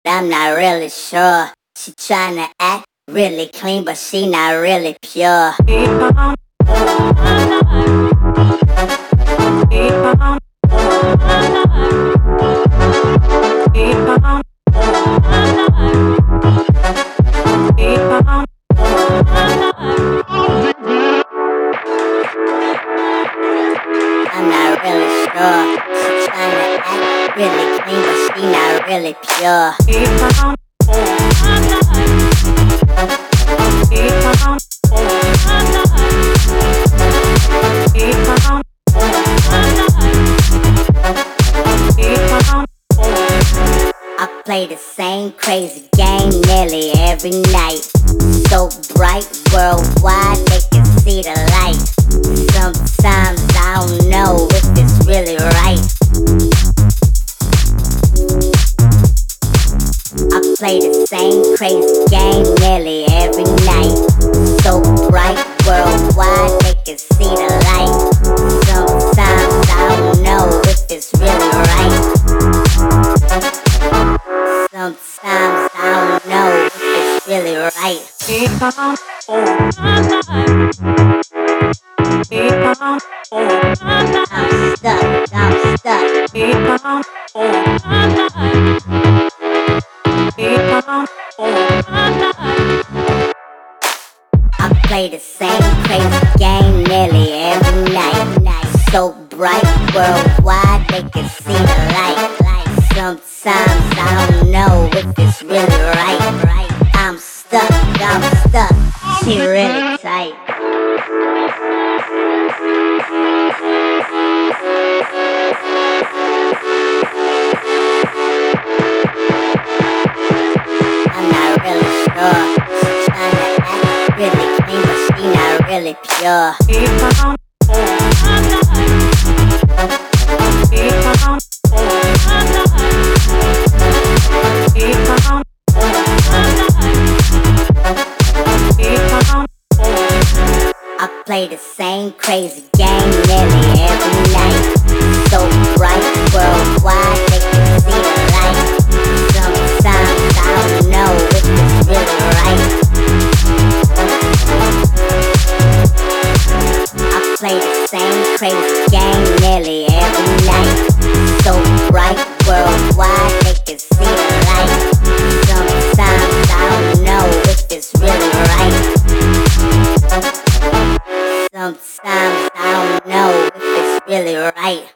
I'm not really sure. She tryna act really clean, but she not really pure. I'm not really sure. She tryna act really clean, but she not really pure. I play the same crazy game nearly every night. So bright worldwide, they can see the light. Sometimes I don't know if it's really right. I play the same crazy game nearly every night. So bright worldwide, they can see the light. Sometimes I don't know if it's really right. Sometimes I don't know if it's really right. I'm stuck. I play the same crazy game nearly every night. So bright worldwide, they can see the light. Sometimes I don't know if it's really right. I'm stuck. She really tight. I'm not really sure. She tryna act really clean, but she not really pure. I play the same crazy game nearly every night. So bright worldwide, they can see the light. Sometimes I don't know if it's really right. I play the same crazy game nearly every night. So bright worldwide, they can see the light. Sometimes I don't know if it's really right. Sometimes I don't know if it's really right.